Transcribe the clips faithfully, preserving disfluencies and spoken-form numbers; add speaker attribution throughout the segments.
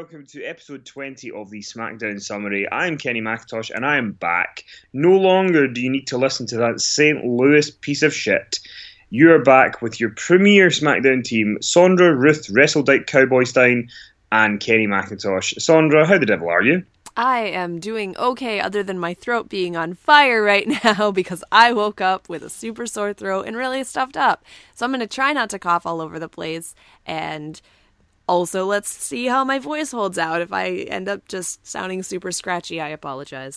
Speaker 1: welcome to episode twenty of the SmackDown Summary. I'm Kenny McIntosh and I am back. No longer do you need to listen to that Saint Louis piece of shit. You are back with your premier SmackDown team, Sondra, Ruth, Wrestledyke, Cowboy Stein, and Kenny McIntosh. Sondra, how the devil are you?
Speaker 2: I am doing okay other than my throat being on fire right now because I woke up with a super sore throat and really stuffed up. So I'm going to try not to cough all over the place, and also let's see how my voice holds out. If I end up just sounding super scratchy, I apologize.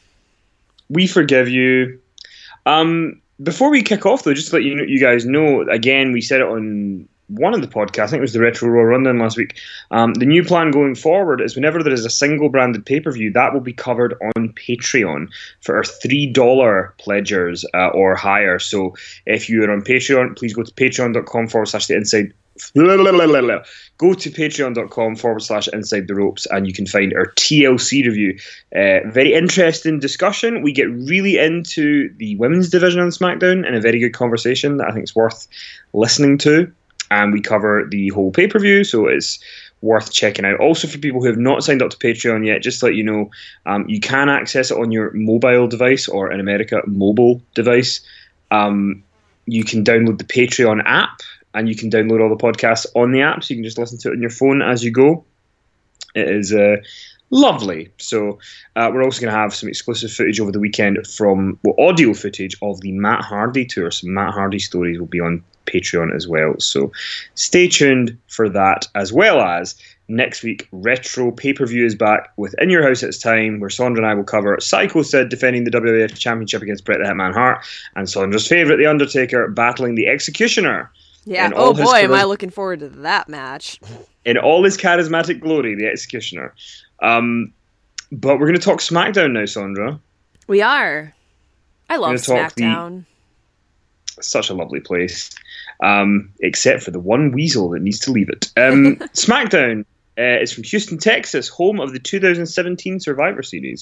Speaker 1: We forgive you. Um, before we kick off though, just to let you, know, you guys know, again, we said it on one of the podcasts, I think it was the Retro Raw Rundown last week. Um, the new plan going forward is whenever there is a single branded pay-per-view, that will be covered on Patreon for our three dollars pledgers uh, or higher. So if you are on Patreon, please go to patreon.com forward slash the inside. Go to patreon.com forward slash inside the ropes and you can find our T L C review. Uh, very interesting discussion. We get really into the women's division on SmackDown in a very good conversation that I think is worth listening to. And we cover the whole pay-per-view, so it's worth checking out. Also, for people who have not signed up to Patreon yet, just to let you know, um, you can access it on your mobile device, or in America, mobile device. Um, you can download the Patreon app, and you can download all the podcasts on the app, so you can just listen to it on your phone as you go. It is uh, lovely. So uh, we're also going to have some exclusive footage over the weekend from, well, audio footage of the Matt Hardy tour. Some Matt Hardy stories will be on Patreon as well, so stay tuned for that, as well as next week Retro Pay-Per-View is back with In Your House It's Time, where Sondra and I will cover Psycho Sid defending the W W F Championship against Bret the Hitman Hart, and Sondra's favourite, The Undertaker, battling the Executioner.
Speaker 2: Yeah, oh boy, charis- am I looking forward to that match.
Speaker 1: In all his charismatic glory, the Executioner. Um, but we're going to talk SmackDown now, Sondra.
Speaker 2: We are. I love SmackDown.
Speaker 1: The, such a lovely place. Um, except for the one weasel that needs to leave it. Um, SmackDown uh, is from Houston, Texas, home of the two thousand seventeen Survivor Series.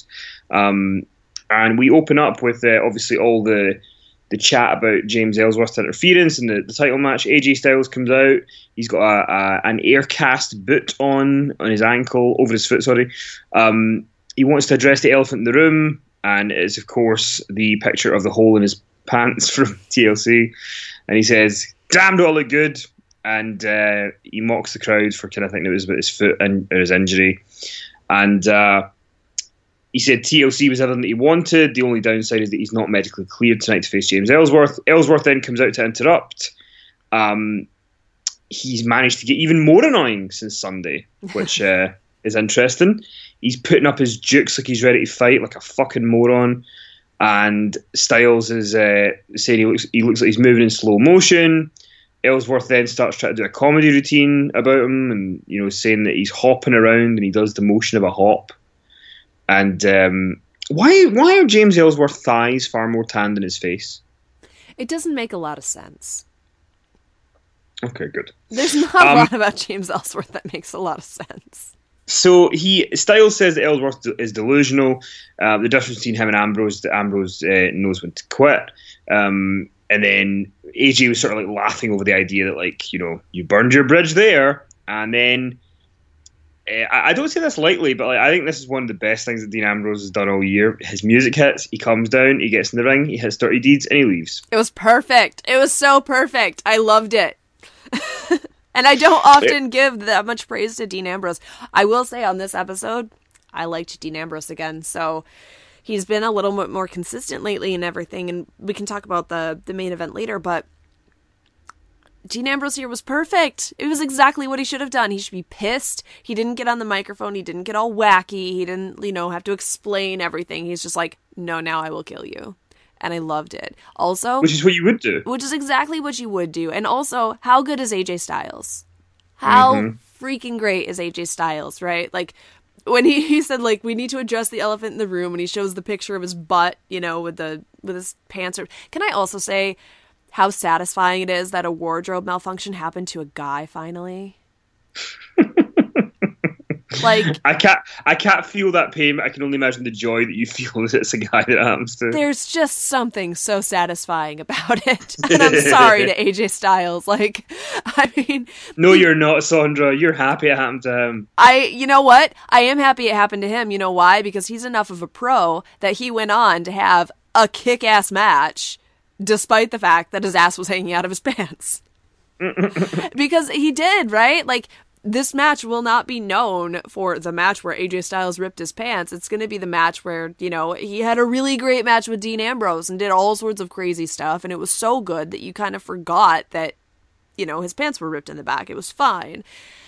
Speaker 1: Um, and we open up with uh, obviously all the the chat about James Ellsworth's interference in the, the title match. A J Styles comes out. He's got a, a, an air cast boot on on his ankle, over his foot, sorry. Um, he wants to address the elephant in the room, and it is, of course, the picture of the hole in his pants from T L C. And he says, "Damn, do I look good?" And uh, he mocks the crowd for kind of thinking it was about his foot and or his injury. And uh, he said T L C was everything that he wanted. The only downside is that he's not medically cleared tonight to face James Ellsworth. Ellsworth then comes out to interrupt. Um, he's managed to get even more annoying since Sunday, which uh, is interesting. He's putting up his jukes like he's ready to fight, like a fucking moron. And Styles is uh, saying he looks he looks like he's moving in slow motion. Ellsworth then starts trying to do a comedy routine about him, and you know, saying that he's hopping around and he does the motion of a hop. And um, why why are James Ellsworth's thighs far more tan than his face?
Speaker 2: It doesn't make a lot of sense.
Speaker 1: Okay, good.
Speaker 2: There's not a
Speaker 1: um,
Speaker 2: lot about James Ellsworth that makes a lot of sense.
Speaker 1: So he Styles says that Ellsworth is delusional. Uh, the difference between him and Ambrose, that Ambrose uh, knows when to quit. Um, and then A J was sort of like laughing over the idea that, like, you know, you burned your bridge there. And then uh, I, I don't say this lightly, but like, I think this is one of the best things that Dean Ambrose has done all year. His music hits, he comes down, he gets in the ring, he hits dirty deeds, and he leaves.
Speaker 2: It was perfect. It was so perfect. I loved it. And I don't often give that much praise to Dean Ambrose. I will say on this episode, I liked Dean Ambrose again. So he's been a little bit more consistent lately and everything. And we can talk about the, the main event later. But Dean Ambrose here was perfect. It was exactly what he should have done. He should be pissed. He didn't get on the microphone. He didn't get all wacky. He didn't, you know, have to explain everything. He's just like, no, now I will kill you. And I loved it. Also,
Speaker 1: which is what you would do.
Speaker 2: Which is exactly what you would do. And also, how good is A J Styles? How mm-hmm. freaking great is A J Styles, right? Like, when he, he said, like, we need to address the elephant in the room, and he shows the picture of his butt, you know, with the with his pants. Can I also say how satisfying it is that a wardrobe malfunction happened to a guy, finally? Like,
Speaker 1: I can't, I can't feel that pain. I can only imagine the joy that you feel as it's a guy that happens to.
Speaker 2: There's just something so satisfying about it. And I'm sorry to A J Styles. Like, I mean,
Speaker 1: no, you're not, Sandra. You're happy it happened to him.
Speaker 2: I, you know what? I am happy it happened to him. You know why? Because he's enough of a pro that he went on to have a kick-ass match, despite the fact that his ass was hanging out of his pants. Because he did, right? Like, this match will not be known for the match where A J Styles ripped his pants. It's going to be the match where, you know, he had a really great match with Dean Ambrose and did all sorts of crazy stuff. And it was so good that you kind of forgot that, you know, his pants were ripped in the back. It was fine.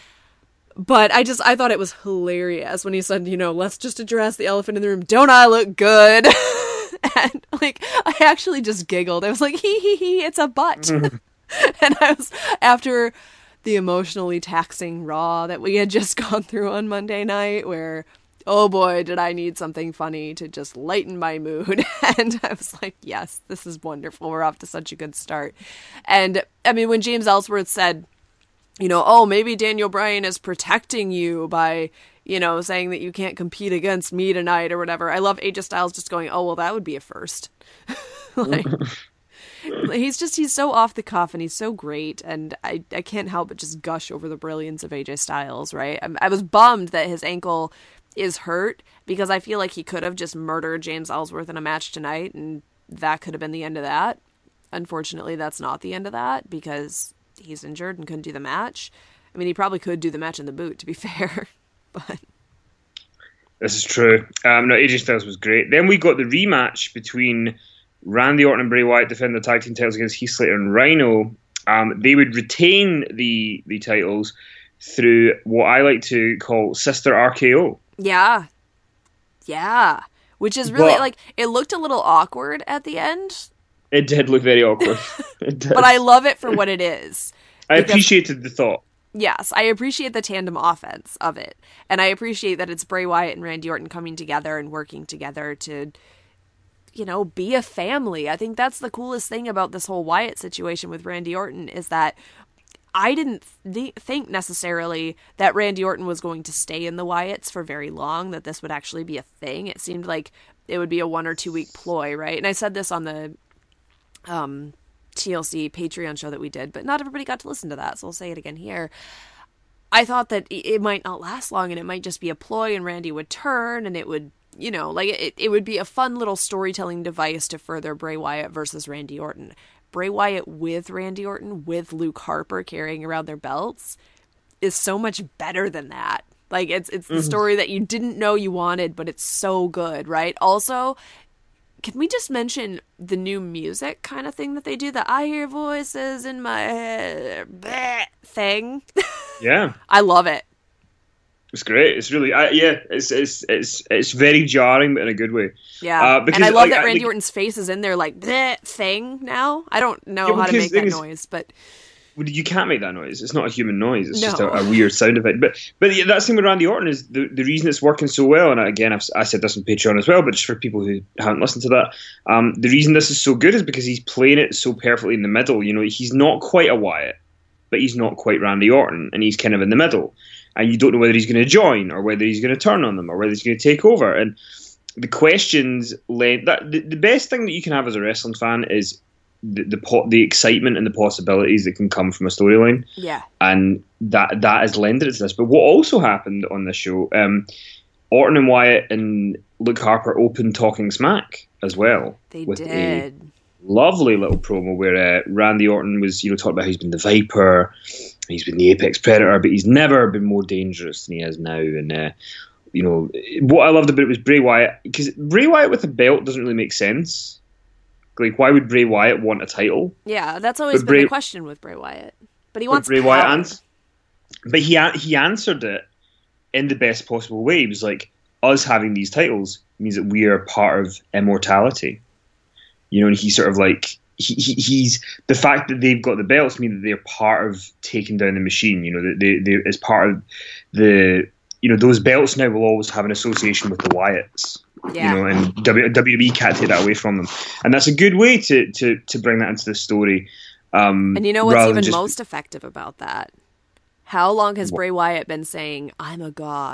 Speaker 2: But I just, I thought it was hilarious when he said, you know, let's just address the elephant in the room. Don't I look good? And, like, I actually just giggled. I was like, hee hee hee, it's a butt. And I was, after the emotionally taxing Raw that we had just gone through on Monday night, where, oh boy, did I need something funny to just lighten my mood. And I was like, yes, this is wonderful. We're off to such a good start. And, I mean, when James Ellsworth said, you know, oh, maybe Daniel Bryan is protecting you by, you know, saying that you can't compete against me tonight or whatever. I love A J Styles just going, oh, well, that would be a first. Like, he's just, he's so off the cuff and he's so great. And I, I can't help but just gush over the brilliance of A J Styles, right? I, I was bummed that his ankle is hurt because I feel like he could have just murdered James Ellsworth in a match tonight and that could have been the end of that. Unfortunately, that's not the end of that because he's injured and couldn't do the match. I mean, he probably could do the match in the boot, to be fair. But
Speaker 1: this is true. Um, no, A J Styles was great. Then we got the rematch between Randy Orton and Bray Wyatt defending the tag team titles against Heath Slater and Rhino. Um, they would retain the the titles through what I like to call Sister R K O.
Speaker 2: Yeah. Yeah. Which is really,
Speaker 1: But
Speaker 2: like, it looked a little awkward at the end.
Speaker 1: It did look very awkward. It did.
Speaker 2: But I love it for what it is.
Speaker 1: I
Speaker 2: Because-
Speaker 1: appreciated the thought.
Speaker 2: Yes, I appreciate the tandem offense of it. And I appreciate that it's Bray Wyatt and Randy Orton coming together and working together to, you know, be a family. I think that's the coolest thing about this whole Wyatt situation with Randy Orton is that I didn't th- think necessarily that Randy Orton was going to stay in the Wyatts for very long, that this would actually be a thing. It seemed like it would be a one or two week ploy, right? And I said this on the um, T L C Patreon show that we did, but not everybody got to listen to that, so I'll say it again here. I thought that it might not last long and it might just be a ploy and Randy would turn and it would, you know, like it, it would be a fun little storytelling device to further Bray Wyatt versus Randy Orton. Bray Wyatt with Randy Orton, with Luke Harper carrying around their belts, is so much better than that. Like, it's it's the mm-hmm. story that you didn't know you wanted, but it's so good, right? Also, can we just mention the new music kind of thing that they do? The I hear voices in my head bleh, thing.
Speaker 1: Yeah.
Speaker 2: I love it.
Speaker 1: It's great. It's really, I, yeah, it's it's it's it's very jarring, but in a good way.
Speaker 2: Yeah, uh, because, and I love like, that Randy I, Orton's face is in there like that thing now. I don't know yeah, how to make that is, noise, but
Speaker 1: you can't make that noise. It's not a human noise. It's no. just a, a weird sound effect. But but yeah, that thing with Randy Orton is the, the reason it's working so well. And again, I've, I said this on Patreon as well, but just for people who haven't listened to that, um, the reason this is so good is because he's playing it so perfectly in the middle. You know, he's not quite a Wyatt, but he's not quite Randy Orton, and he's kind of in the middle. And you don't know whether he's going to join or whether he's going to turn on them or whether he's going to take over. And the questions led that the, the best thing that you can have as a wrestling fan is the the, po- the excitement and the possibilities that can come from a storyline.
Speaker 2: Yeah,
Speaker 1: and that that has lended it to this. But what also happened on this show, um, Orton and Wyatt and Luke Harper opened talking smack as well.
Speaker 2: They
Speaker 1: with
Speaker 2: did.
Speaker 1: A lovely little promo where uh, Randy Orton was, you know, talking about how he's been the Viper. He's been the apex predator, but he's never been more dangerous than he is now. And, uh, you know, what I loved about it was Bray Wyatt, because Bray Wyatt with a belt doesn't really make sense. Like, why would Bray Wyatt want a title?
Speaker 2: Yeah, that's always
Speaker 1: but
Speaker 2: been
Speaker 1: Bray,
Speaker 2: the question with Bray Wyatt. But he wants
Speaker 1: Bray
Speaker 2: power.
Speaker 1: Wyatt ans- But he, he answered it in the best possible way. He was like, us having these titles means that we are part of immortality. You know, and he sort of like... He, he, he's the fact that they've got the belts mean that they're part of taking down the machine. You know, that they, they as part of the, you know, those belts now will always have an association with the Wyatts.
Speaker 2: Yeah.
Speaker 1: You know, and W W E can't take that away from them, and that's a good way to to, to bring that into the story. Um,
Speaker 2: and you know what's even
Speaker 1: just,
Speaker 2: most effective about that? How long has what? Bray Wyatt been saying, "I'm a god"?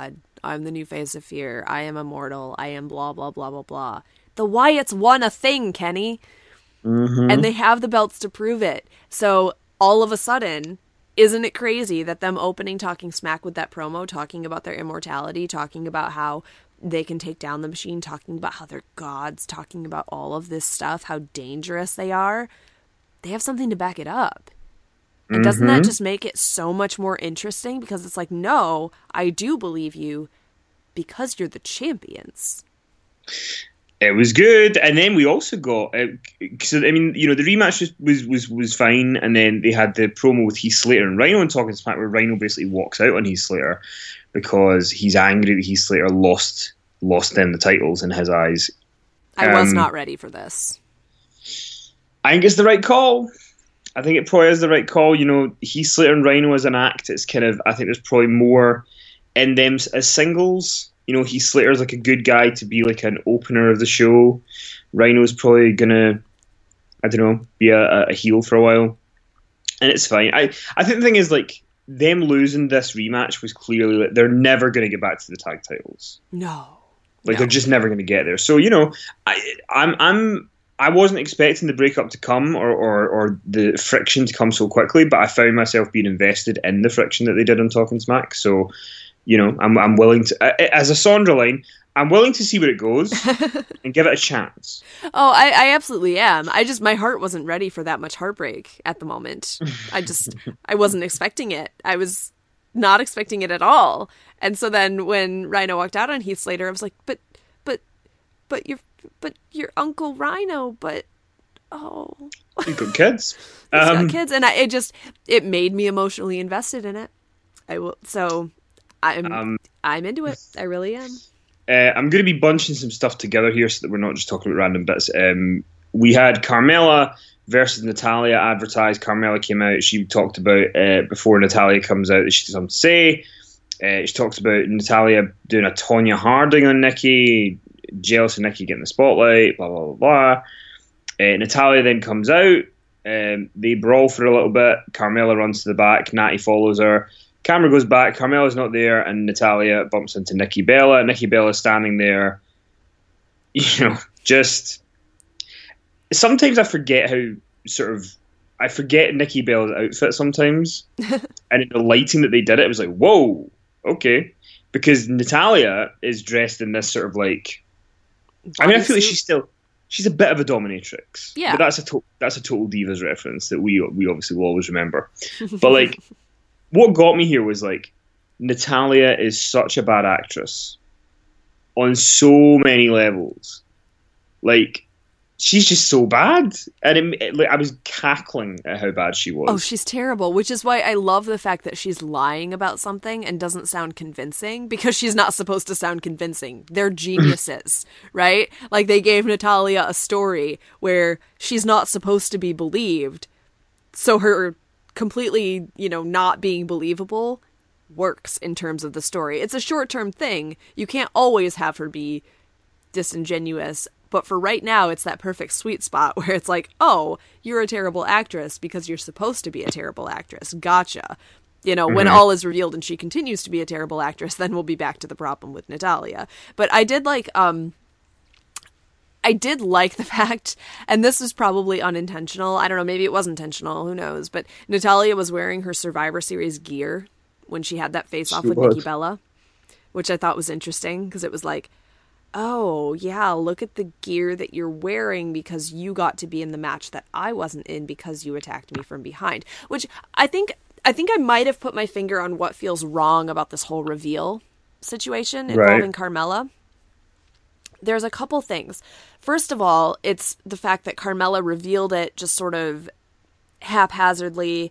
Speaker 2: I'm the new face of fear. I am immortal. I am blah, blah, blah, blah, blah. The Wyatts won a thing, Kenny.
Speaker 1: Mm-hmm.
Speaker 2: And they have the belts to prove it. So all of a sudden, isn't it crazy that them opening Talking Smack with that promo, talking about their immortality, talking about how they can take down the Machine, talking about how they're gods, talking about all of this stuff, how dangerous they are. They have something to back it up. And doesn't that just make it so much more interesting? Because it's like, no, I do believe you because you're the champions.
Speaker 1: It was good, and then we also got. Uh, so I mean, you know, the rematch was, was was was fine, and then they had the promo with Heath Slater and Rhino and Talking Smack, where Rhino basically walks out on Heath Slater because he's angry that Heath Slater lost lost them the titles in his eyes.
Speaker 2: I was
Speaker 1: Um,
Speaker 2: not ready for this.
Speaker 1: I think it's the right call. I think it probably is the right call. You know, Heath Slater and Rhino as an act, it's kind of, I think there's probably more in them as singles. You know, Heath Slater's like a good guy to be like an opener of the show. Rhino's probably gonna, I don't know, be a, a heel for a while. And it's fine. I, I think the thing is, like, them losing this rematch was clearly like they're never gonna get back to the tag titles.
Speaker 2: No.
Speaker 1: Like
Speaker 2: No.
Speaker 1: they're just never gonna get there. So, you know, I I'm I'm I wasn't expecting the breakup to come or, or, or the friction to come so quickly, but I found myself being invested in the friction that they did on Talking Smack. So, you know, I'm I'm willing to, as a Sondra line, I'm willing to see where it goes and give it a chance.
Speaker 2: Oh, I, I absolutely am. I just, my heart wasn't ready for that much heartbreak at the moment. I just, I wasn't expecting it. I was not expecting it at all. And so then when Rhino walked out on Heath Slater, I was like, but, but, but you're, but your Uncle Rhino, but, oh.
Speaker 1: You've got kids.
Speaker 2: He's
Speaker 1: Um,
Speaker 2: got kids. And I, it just, it made me emotionally invested in it. I will, so I'm,
Speaker 1: Um,
Speaker 2: I'm into it. I really am.
Speaker 1: Uh, I'm going to be bunching some stuff together here so that we're not just talking about random bits. Um, we had Carmella versus Natalia advertised. Carmella came out. She talked about, uh, before Natalia comes out, that she has something to say. Uh, she talks about Natalia doing a Tonya Harding on Nikki, jealous of Nikki getting the spotlight, blah, blah, blah, blah. Uh, Natalia then comes out. Um, they brawl for a little bit. Carmella runs to the back. Natty follows her. Camera goes back, Carmella's not there, and Natalia bumps into Nikki Bella. Nikki Bella's standing there. You know, just sometimes I forget how sort of I forget Nikki Bella's outfit sometimes. And in the lighting that they did it, it was like, whoa, okay. Because Natalia is dressed in this sort of like I mean, I feel like she's still she's a bit of a dominatrix.
Speaker 2: Yeah.
Speaker 1: But that's a to- that's a total divas reference that we we obviously will always remember. But like what got me here was like Natalia is such a bad actress on so many levels. Like she's just so bad, and it, it, like I was cackling at how bad she was.
Speaker 2: Oh, she's terrible, which is why I love the fact that she's lying about something and doesn't sound convincing, because she's not supposed to sound convincing. They're geniuses, right? Like they gave Natalia a story where she's not supposed to be believed, so her completely, you know, not being believable works in terms of the story. It's a short-term thing. You can't always have her be disingenuous, but for right now, it's that perfect sweet spot where it's like, oh, you're a terrible actress because you're supposed to be a terrible actress. Gotcha. You know, mm-hmm. When all is revealed and she continues to be a terrible actress, then we'll be back to the problem with Natalia. But I did like, um, I did like the fact, and this was probably unintentional. I don't know, maybe it was intentional. Who knows? But Natalia was wearing her Survivor Series gear when she had that face-off with
Speaker 1: was.
Speaker 2: Nikki Bella, which I thought was interesting because it was like, oh, yeah, look at the gear that you're wearing because you got to be in the match that I wasn't in because you attacked me from behind. Which I think I think I might have put my finger on what feels wrong about this whole reveal situation involving
Speaker 1: Right.
Speaker 2: Carmella. There's a couple things. First of all, it's the fact that Carmella revealed it just sort of haphazardly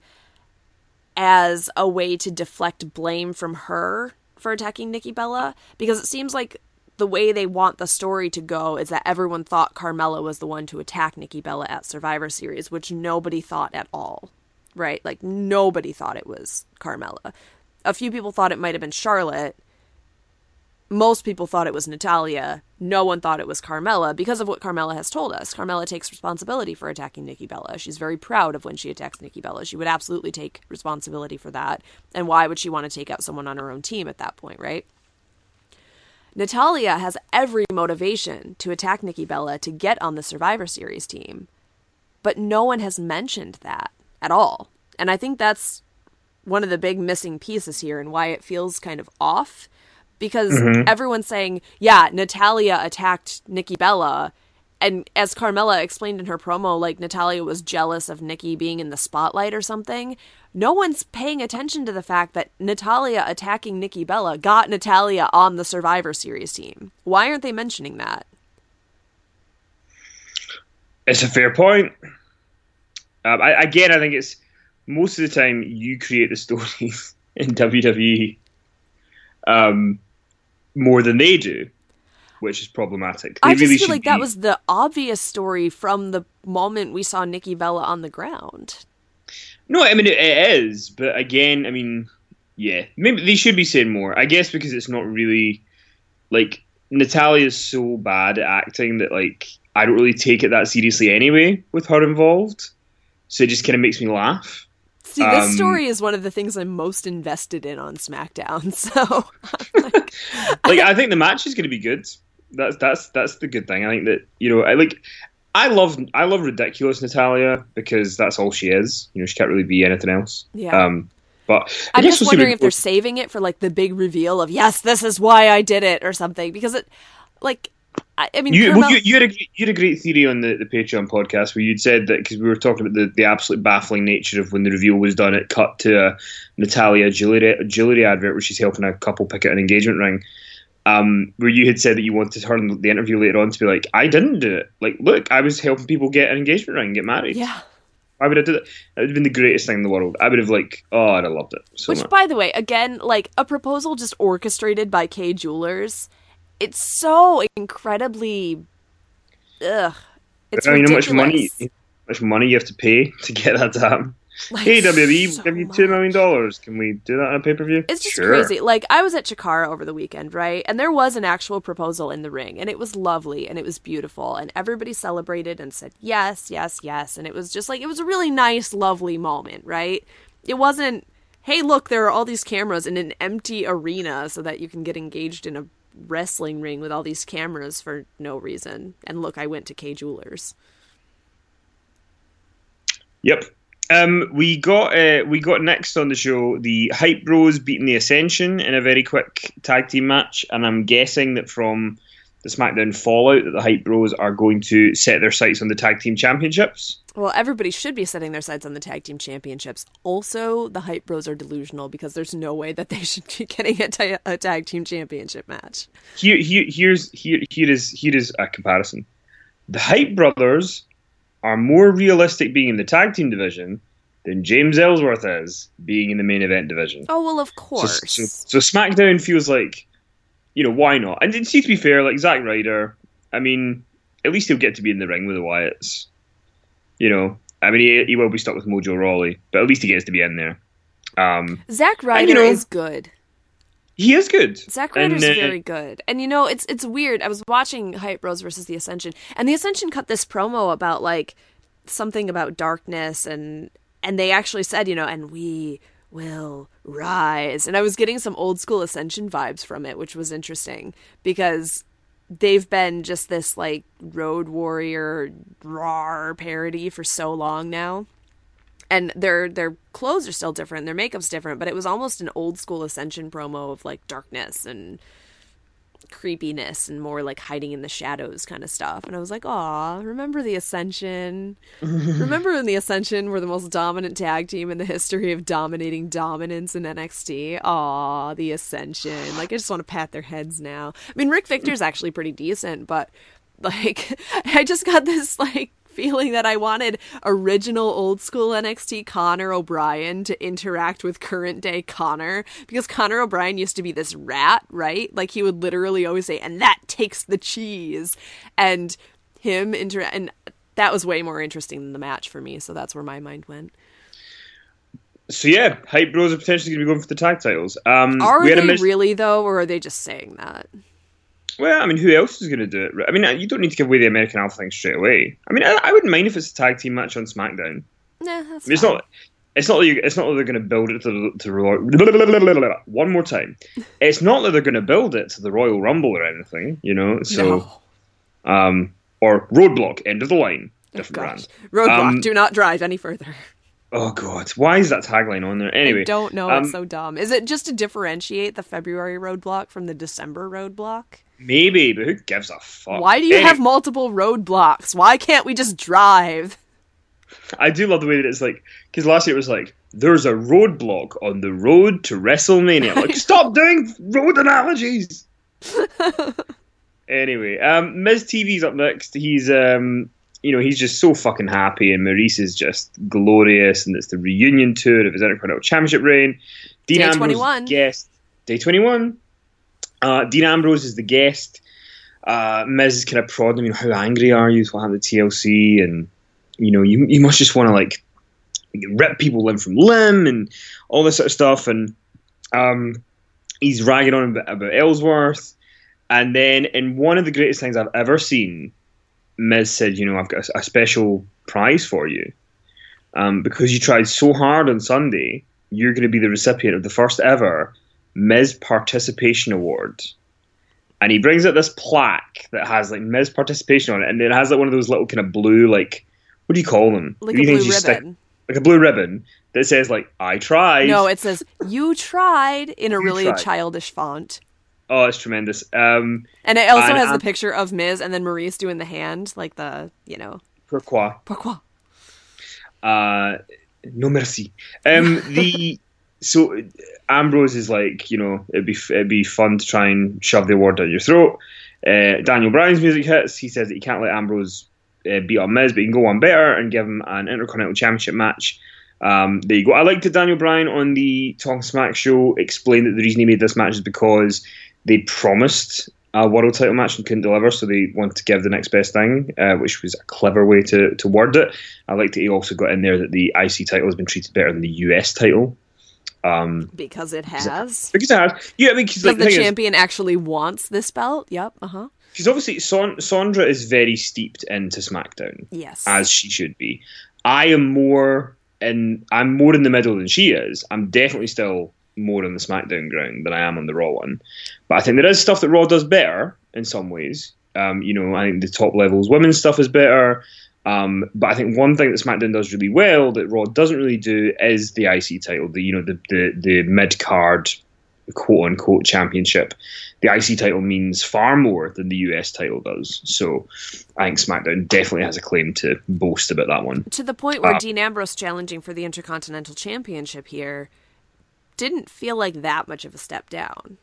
Speaker 2: as a way to deflect blame from her for attacking Nikki Bella, because it seems like the way they want the story to go is that everyone thought Carmella was the one to attack Nikki Bella at Survivor Series, which nobody thought at all, right? Like, nobody thought it was Carmella. A few people thought it might have been Charlotte. Most people thought it was Natalia. No one thought it was Carmella because of what Carmella has told us. Carmella takes responsibility for attacking Nikki Bella. She's very proud of when she attacks Nikki Bella. She would absolutely take responsibility for that. And why would she want to take out someone on her own team at that point, right? Natalya has every motivation to attack Nikki Bella to get on the Survivor Series team. But no one has mentioned that at all. And I think that's one of the big missing pieces here and why it feels kind of off. Because mm-hmm. everyone's saying, yeah, Natalya attacked Nikki Bella. And as Carmella explained in her promo, like Natalya was jealous of Nikki being in the spotlight or something. No one's paying attention to the fact that Natalya attacking Nikki Bella got Natalya on the Survivor Series team. Why aren't they mentioning that?
Speaker 1: It's a fair point. Um, I, again, I think it's most of the time you create the stories in W W E um, more than they do, which is problematic. They
Speaker 2: I just
Speaker 1: really
Speaker 2: feel like
Speaker 1: be...
Speaker 2: that was the obvious story from the moment we saw Nikki Bella on the ground.
Speaker 1: No, I mean, it, it is, but again, I mean, yeah, maybe they should be saying more. I guess because it's not really, like, Natalya is so bad at acting that, like, I don't really take it that seriously anyway with her involved. So it just kind of makes me laugh.
Speaker 2: See, this um, story is one of the things I'm most invested in on SmackDown. So, like,
Speaker 1: like, I think the match is going to be good. That's that's that's the good thing. I think that, you know, I like, I love I love ridiculous Natalya because that's all she is. You know, she can't really be anything else.
Speaker 2: Yeah.
Speaker 1: Um, but I
Speaker 2: I'm
Speaker 1: guess
Speaker 2: just
Speaker 1: we'll
Speaker 2: wondering
Speaker 1: see
Speaker 2: if they're saving it for like the big reveal of yes, this is why I did it or something, because it, like. I, I mean,
Speaker 1: you,
Speaker 2: Carmel-
Speaker 1: well, you, you, had a, you had a great theory on the, the Patreon podcast where you'd said that because we were talking about the, the absolute baffling nature of when the reveal was done, it cut to a Natalya jewelry, jewelry advert where she's helping a couple pick out an engagement ring. Um, where you had said that you wanted her in the interview later on to be like, I didn't do it. Like, look, I was helping people get an engagement ring and get married.
Speaker 2: Yeah.
Speaker 1: Why would I do that? That would have been the greatest thing in the world. I would have, like, oh, I'd have loved it so
Speaker 2: Which,
Speaker 1: much.
Speaker 2: by the way, again, like, a proposal just orchestrated by Kay Jewelers. It's so incredibly... Ugh. It's
Speaker 1: I mean,
Speaker 2: ridiculous.
Speaker 1: how much money, how much money you have to pay to get that to happen?
Speaker 2: Like,
Speaker 1: hey, W W E,
Speaker 2: so
Speaker 1: we'll give you two million dollars. Can we do that on a pay-per-view?
Speaker 2: It's just
Speaker 1: sure.
Speaker 2: crazy. Like, I was at Chikara over the weekend, right? And there was an actual proposal in the ring, and it was lovely, and it was beautiful, and everybody celebrated and said yes, yes, yes, and it was just like, it was a really nice, lovely moment, right? It wasn't, hey, look, there are all these cameras in an empty arena so that you can get engaged in a wrestling ring with all these cameras for no reason. And look, I went to Kay Jewelers.
Speaker 1: Yep. Um, we got uh, we got next on the show the Hype Bros beating the Ascension in a very quick tag team match, and I'm guessing that from the SmackDown Fallout that the Hype Bros are going to set their sights on the tag team championships.
Speaker 2: Well, everybody should be setting their sights on the tag team championships. Also, the Hype Bros are delusional because there's no way that they should be getting a, ta- a tag team championship match.
Speaker 1: Here, here, here's here, here is here is a comparison. The Hype Brothers are more realistic being in the tag team division than James Ellsworth is being in the main event division.
Speaker 2: Oh, well, of course.
Speaker 1: So, so, so SmackDown feels like, you know, why not? And to be fair, like Zack Ryder, I mean, at least he'll get to be in the ring with the Wyatts. You know, I mean, he, he will be stuck with Mojo Rawley, but at least he gets to be in there. Um,
Speaker 2: Zack Ryder
Speaker 1: and, you know,
Speaker 2: is good.
Speaker 1: He is good.
Speaker 2: Zack Ryder's
Speaker 1: and, uh,
Speaker 2: very good. And, you know, it's it's weird. I was watching Hype Bros versus The Ascension, and The Ascension cut this promo about, like, something about darkness, and and they actually said, you know, and we will rise. And I was getting some old school Ascension vibes from it, which was interesting, because they've been just this, like, Road Warrior rawr parody for so long now. And their their clothes are still different, their makeup's different, but it was almost an old school Ascension promo of, like, darkness and creepiness and more like hiding in the shadows kind of stuff. And I was like, aw, remember the Ascension? Remember when the Ascension were the most dominant tag team in the history of dominating dominance in N X T? Aw, the Ascension. Like, I just want to pat their heads now. I mean, Rick Victor's actually pretty decent, but, like, I just got this, like, feeling that I wanted original old school N X T Connor O'Brien to interact with current day Connor, because Connor O'Brien used to be this rat, right? Like, he would literally always say, and that takes the cheese, and him inter and that was way more interesting than the match for me, so that's where my mind went.
Speaker 1: So yeah, Hype Bros are potentially going to be going for the tag titles. Um,
Speaker 2: are
Speaker 1: we had
Speaker 2: they
Speaker 1: a mis-
Speaker 2: really though, or are they just saying that?
Speaker 1: Well, I mean, who else is going to do it? I mean, you don't need to give away the American Alpha thing straight away. I mean, I, I wouldn't mind if it's a tag team match on SmackDown.
Speaker 2: Nah, that's
Speaker 1: I mean, it's
Speaker 2: fine.
Speaker 1: not. It's not that you, it's not that they're going to build it to the, to the Royal. One more time. It's not that they're going to build it to the Royal Rumble or anything, you know. So, no. um, or Roadblock, end of the line, different brand.
Speaker 2: Roadblock, um, do not drive any further.
Speaker 1: Oh god, why is that tagline on there? Anyway,
Speaker 2: I don't know. Um, it's so dumb. Is it just to differentiate the February Roadblock from the December Roadblock?
Speaker 1: Maybe, but who gives a fuck?
Speaker 2: Why do you
Speaker 1: anyway.
Speaker 2: have multiple roadblocks? Why can't we just drive?
Speaker 1: I do love the way that it's like, because last year it was like, there's a roadblock on the road to WrestleMania. Like, stop doing road analogies! Anyway, um, Miz T V's up next. He's, um, you know, he's just so fucking happy, and Maurice is just glorious, and it's the reunion tour of his Intercontinental Championship reign. Dean
Speaker 2: Day
Speaker 1: Ambrose
Speaker 2: twenty-one.
Speaker 1: Guest. Day twenty-one. Uh, Dean Ambrose is the guest. Uh, Miz is kind of prodding him, you know, how angry are you? What happened to T L C? And, you know, you you must just want to, like, rip people limb from limb and all this sort of stuff. And um, he's ragging on about, about Ellsworth. And then in one of the greatest things I've ever seen, Miz said, you know, I've got a, a special prize for you. Um, because you tried so hard on Sunday, you're going to be the recipient of the first ever Miz Participation Award. And he brings out this plaque that has like Miz Participation on it, and it has like one of those little kind of blue, like, what do you call them?
Speaker 2: Like a blue ribbon. Stick,
Speaker 1: like a blue ribbon that says like, I tried.
Speaker 2: No, it says, you tried in a
Speaker 1: you
Speaker 2: really
Speaker 1: tried.
Speaker 2: childish font.
Speaker 1: Oh, it's tremendous. Um,
Speaker 2: and it also
Speaker 1: and,
Speaker 2: has
Speaker 1: um,
Speaker 2: the picture of Miz and then Maurice doing the hand, like the, you know.
Speaker 1: Pourquoi?
Speaker 2: Pourquoi?
Speaker 1: Uh, no merci. Um, the so Ambrose is like, you know, it'd be it'd be fun to try and shove the award down your throat. Uh, Daniel Bryan's music hits. He says that he can't let Ambrose uh, beat up Miz, but he can go one better and give him an Intercontinental Championship match. Um, there you go. I liked that Daniel Bryan on the Talk Smack show explained that the reason he made this match is because they promised a world title match and couldn't deliver, so they wanted to give the next best thing, uh, which was a clever way to, to word it. I liked that he also got in there that the I C title has been treated better than the U S title. Um,
Speaker 2: because it has.
Speaker 1: Because it has. Yeah, I mean, because like,
Speaker 2: the,
Speaker 1: the
Speaker 2: champion
Speaker 1: is,
Speaker 2: actually wants this belt. Yep. Uh huh.
Speaker 1: Because obviously, Son- Sondra is very steeped into SmackDown.
Speaker 2: Yes.
Speaker 1: As she should be. I am more in. I'm more in the middle than she is. I'm definitely still more on the SmackDown ground than I am on the Raw one. But I think there is stuff that Raw does better in some ways. Um, you know, I think the top levels women's stuff is better. Um, but I think one thing that SmackDown does really well that Raw doesn't really do is the I C title, the you know the the, the mid card quote unquote championship. The I C title means far more than the U S title does. So I think SmackDown definitely has a claim to boast about that one.
Speaker 2: To the point where
Speaker 1: uh,
Speaker 2: Dean Ambrose challenging for the Intercontinental Championship here didn't feel like that much of a step down.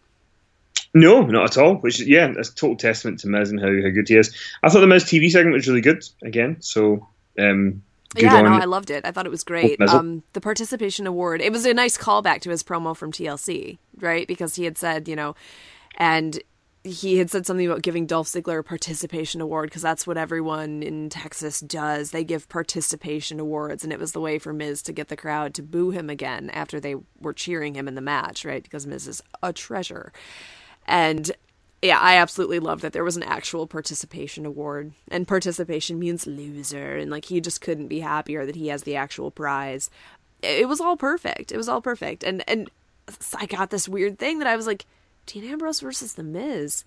Speaker 1: No, not at all. Which, yeah, that's a total testament to Miz and how, how good he is. I thought the Miz T V segment was really good, again, so um, good
Speaker 2: yeah,
Speaker 1: on
Speaker 2: no, I loved it. I thought it was great.
Speaker 1: Oh,
Speaker 2: um, the participation award, it was a nice callback to his promo from T L C, right? Because he had said, you know, and he had said something about giving Dolph Ziggler a participation award because that's what everyone in Texas does. They give participation awards, and it was the way for Miz to get the crowd to boo him again after they were cheering him in the match, right? Because Miz is a treasure. And yeah, I absolutely love that there was an actual participation award, and participation means loser, and like he just couldn't be happier that he has the actual prize. It was all perfect. It was all perfect. And and I got this weird thing that I was like, Dean Ambrose versus The Miz,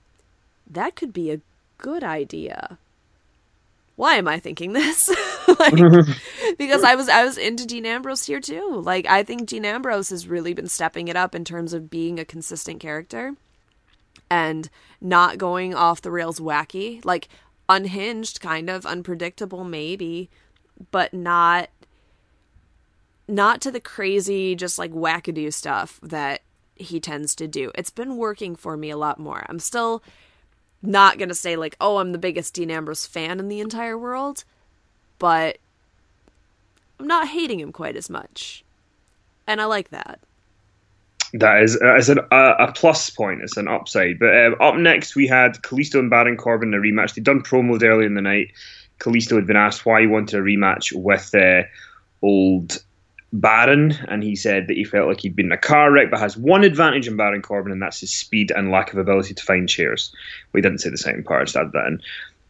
Speaker 2: that could be a good idea. Why am I thinking this? like, because I was I was into Dean Ambrose here too. Like, I think Dean Ambrose has really been stepping it up in terms of being a consistent character and not going off the rails wacky. Like, unhinged, kind of unpredictable, maybe, but not not to the crazy, just like wackadoo stuff that he tends to do. It's been working for me a lot more. I'm still not going to say like, oh, I'm the biggest Dean Ambrose fan in the entire world, but I'm not hating him quite as much. And I like that.
Speaker 1: That is uh, it's an, uh, a plus point. It's an upside. But uh, up next, we had Kalisto and Baron Corbin in a rematch. They'd done promos earlier in the night. Kalisto had been asked why he wanted a rematch with uh, old Baron, and he said that he felt like he'd been in a car wreck, but has one advantage in Baron Corbin, and that's his speed and lack of ability to find chairs. We didn't say the second part, I just added that in.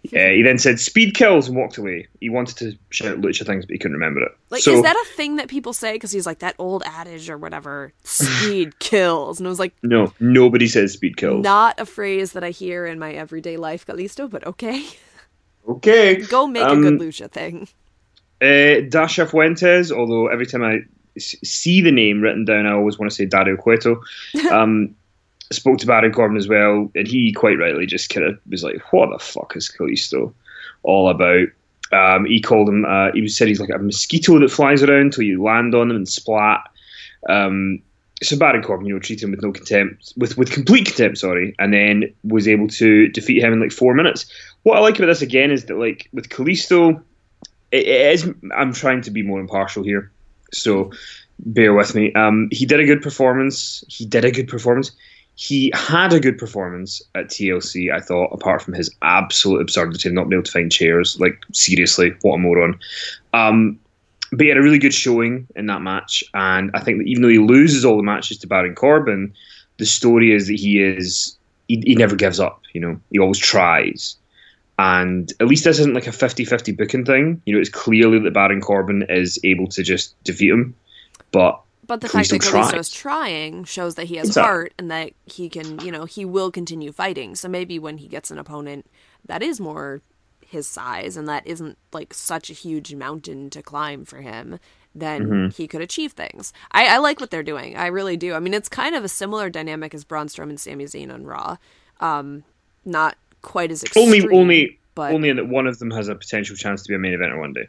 Speaker 1: Uh, he then said speed kills and walked away. He wanted to shout lucha things, but he couldn't remember it.
Speaker 2: Like,
Speaker 1: so,
Speaker 2: is that a thing that people say? Because he's like, that old adage or whatever, speed kills. And I was like,
Speaker 1: no, nobody says speed kills.
Speaker 2: Not a phrase that I hear in my everyday life, Kalisto, but okay.
Speaker 1: Okay.
Speaker 2: Go make um, a good lucha thing.
Speaker 1: Uh, Dasha Fuentes, although every time I s- see the name written down, I always want to say Dario Cueto. Um, spoke to Baron Corbin as well, and he quite rightly just kind of was like, "What the fuck is Kalisto all about?" Um, he called him. Uh, he said he's like a mosquito that flies around till you land on him and splat. Um, so Baron Corbin, you know, treated him with no contempt, with with complete contempt, sorry, and then was able to defeat him in like four minutes. What I like about this again is that, like, with Kalisto, it, it is. I'm trying to be more impartial here, so bear with me. Um, he did a good performance. He did a good performance. He had a good performance at T L C, I thought, apart from his absolute absurdity of not being able to find chairs. Like, seriously, what a moron. Um, but he had a really good showing in that match, and I think that even though he loses all the matches to Baron Corbin, the story is that he is he, he never gives up, you know. He always tries. And at least this isn't like a fifty-fifty booking thing. You know, it's clearly that Baron Corbin is able to just defeat him, but
Speaker 2: But the fact that
Speaker 1: tries.
Speaker 2: Kalisto is trying shows that he has
Speaker 1: exactly.
Speaker 2: heart and that he can, you know, he will continue fighting. So maybe when he gets an opponent that is more his size and that isn't like such a huge mountain to climb for him, then mm-hmm. he could achieve things. I, I like what they're doing. I really do. I mean, it's kind of a similar dynamic as Braun Strowman and Sami Zayn on Raw. Um, not quite as extreme.
Speaker 1: Only, only,
Speaker 2: but...
Speaker 1: only in that one of them has a potential chance to be a main eventer one day.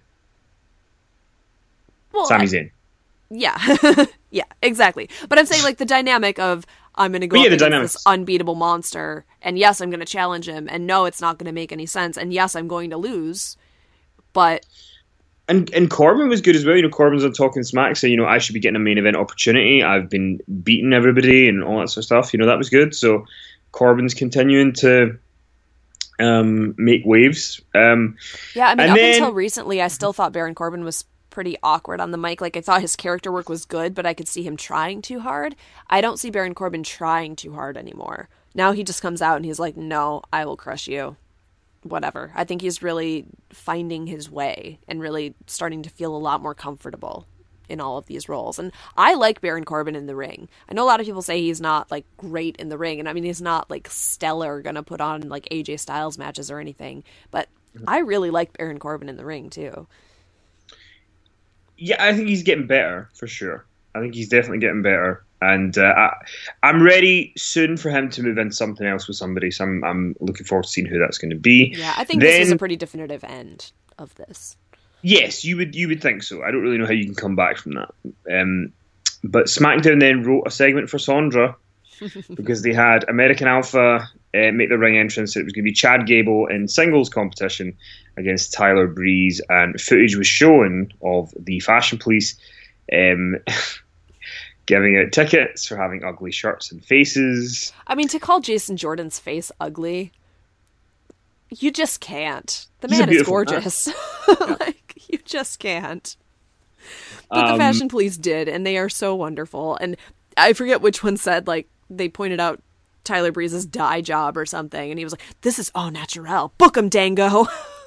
Speaker 2: Well,
Speaker 1: Sami
Speaker 2: I...
Speaker 1: Zayn.
Speaker 2: Yeah, yeah, exactly. But I'm saying, like, the dynamic of I'm going to go
Speaker 1: yeah,
Speaker 2: up against
Speaker 1: dynamics.
Speaker 2: this unbeatable monster, and yes, I'm going to challenge him, and no, it's not going to make any sense, and yes, I'm going to lose, but...
Speaker 1: And and Corbin was good as well. You know, Corbin's on Talking Smack saying, you know, I should be getting a main event opportunity. I've been beating everybody and all that sort of stuff. You know, that was good. So Corbin's continuing to um, make waves. Um,
Speaker 2: yeah, I mean, up
Speaker 1: then...
Speaker 2: until recently, I still thought Baron Corbin was pretty awkward on the mic. Like, I thought his character work was good, but I could see him trying too hard. I don't see Baron Corbin trying too hard anymore. Now he just comes out and he's like, no, I will crush you. Whatever. I think he's really finding his way and really starting to feel a lot more comfortable in all of these roles. And I like Baron Corbin in the ring. I know a lot of people say he's not, like, great in the ring. And I mean, he's not, like, stellar, gonna put on, like, A J Styles matches or anything. But I really like Baron Corbin in the ring, too.
Speaker 1: Yeah, I think he's getting better, for sure. I think he's definitely getting better. And uh, I, I'm ready soon for him to move into something else with somebody. So I'm, I'm looking forward to seeing who that's going to be.
Speaker 2: Yeah, I think
Speaker 1: then,
Speaker 2: this is a pretty definitive end of this.
Speaker 1: Yes, you would you would think so. I don't really know how you can come back from that. Um, but SmackDown then wrote a segment for Sondra because they had American Alpha uh, make the ring entrance. It was going to be Chad Gable in singles competition against Tyler Breeze, and footage was shown of the Fashion Police um, giving out tickets for having ugly shirts and faces.
Speaker 2: I mean, to call Jason Jordan's face ugly, you just can't. The
Speaker 1: He's
Speaker 2: man is
Speaker 1: beautiful
Speaker 2: gorgeous. Like, you just can't. But
Speaker 1: Um,
Speaker 2: the Fashion Police did, and they are so wonderful. And I forget which one said, like, they pointed out Tyler Breeze's dye job or something, and he was like, this is au naturel. Book 'em, Dango.